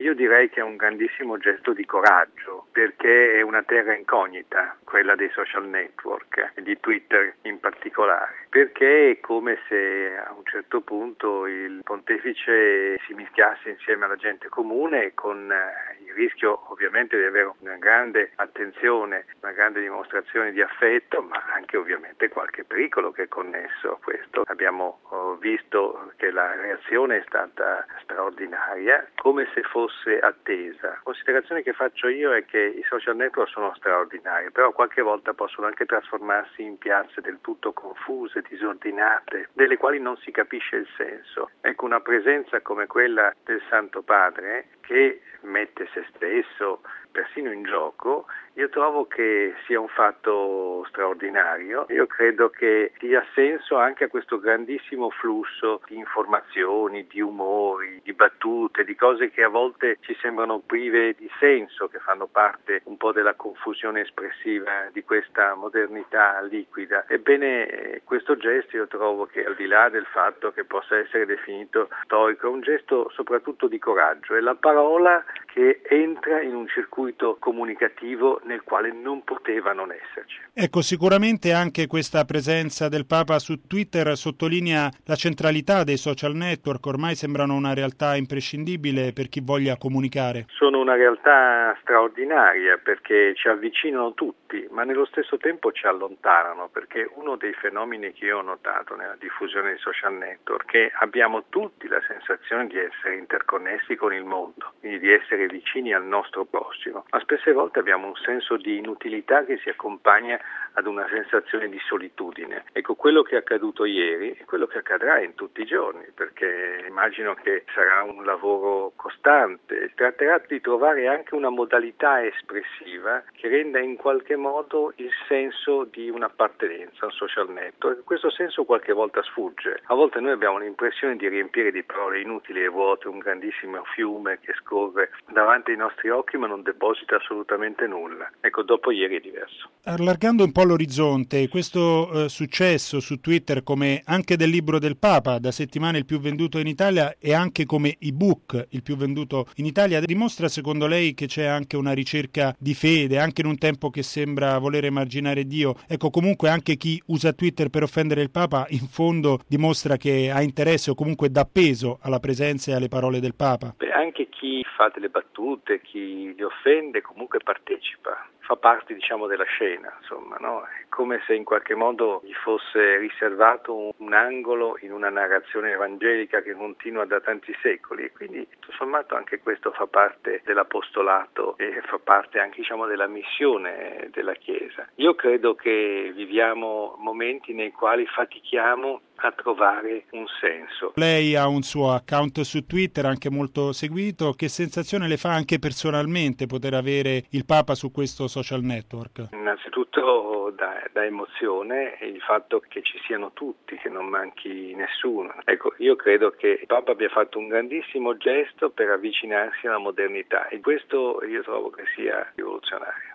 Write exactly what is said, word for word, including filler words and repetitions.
Io direi che è un grandissimo gesto di coraggio, perché è una terra incognita, quella dei social network e di Twitter in particolare, perché è come se a un certo punto il pontefice si mischiasse insieme alla gente comune, con il rischio ovviamente di avere una grande attenzione, una grande dimostrazione di affetto, ma anche ovviamente qualche pericolo che è connesso a questo. Abbiamo visto che la reazione è stata straordinaria, come se fosse attesa. La considerazione che faccio io è che i social network sono straordinari, però qualche volta possono anche trasformarsi in piazze del tutto confuse, disordinate, delle quali non si capisce il senso. Ecco, una presenza come quella del Santo Padre, che mette se stesso persino in gioco, io trovo che sia un fatto straordinario. Io credo che dia senso anche a questo grandissimo flusso di informazioni, di umori, di battute, di cose che a volte ci sembrano prive di senso, che fanno parte un po' della confusione espressiva di questa modernità liquida. Ebbene, questo gesto io trovo che, al di là del fatto che possa essere definito storico, è un gesto soprattutto di coraggio. È la parola che entra in un circuito comunicativo nel quale non poteva non esserci. Ecco, sicuramente anche questa presenza del Papa su Twitter sottolinea la centralità dei social network, ormai sembrano una realtà imprescindibile per chi voglia comunicare. Sono una realtà straordinaria perché ci avvicinano tutti, ma nello stesso tempo ci allontanano, perché uno dei fenomeni che io ho notato nella diffusione dei social network è che abbiamo tutti la sensazione di essere interconnessi con il mondo, quindi di essere vicini al nostro prossimo, ma spesse volte abbiamo un senso di inutilità che si accompagna ad una sensazione di solitudine. Ecco, quello che è accaduto ieri è quello che accadrà in tutti i giorni, perché immagino che sarà un lavoro costante. Tratterà di trovare anche una modalità espressiva che renda in qualche modo il senso di un'appartenenza a un social network. Questo senso qualche volta sfugge. A volte noi abbiamo l'impressione di riempire di parole inutili e vuote un grandissimo fiume che scorre davanti ai nostri occhi ma non deposita assolutamente nulla. Ecco, dopo ieri è diverso. Allargando un po' l'orizzonte, questo eh, successo su Twitter, come anche del libro del Papa, da settimane il più venduto in Italia, e anche come ebook il più venduto in Italia, dimostra secondo lei che c'è anche una ricerca di fede, anche in un tempo che sembra voler emarginare Dio? Ecco, comunque anche chi usa Twitter per offendere il Papa in fondo dimostra che ha interesse o comunque dà peso alla presenza e alle parole del Papa. Beh, anche chi fa delle battute, chi li offende comunque partecipa, fa parte diciamo della scena, insomma, no? È come se in qualche modo gli fosse riservato un, un angolo in una narrazione evangelica che continua da tanti secoli, e quindi tutto sommato anche questo fa parte dell'apostolato e fa parte anche diciamo della missione della Chiesa. Io credo che viviamo momenti nei quali fatichiamo a trovare un senso. Lei ha un suo account su Twitter anche molto seguito. Che sensazione le fa anche personalmente poter avere il Papa su questo social network? Innanzitutto da, da emozione e il fatto che ci siano tutti, che non manchi nessuno. Ecco, io credo che il Papa abbia fatto un grandissimo gesto per avvicinarsi alla modernità e questo io trovo che sia rivoluzionario.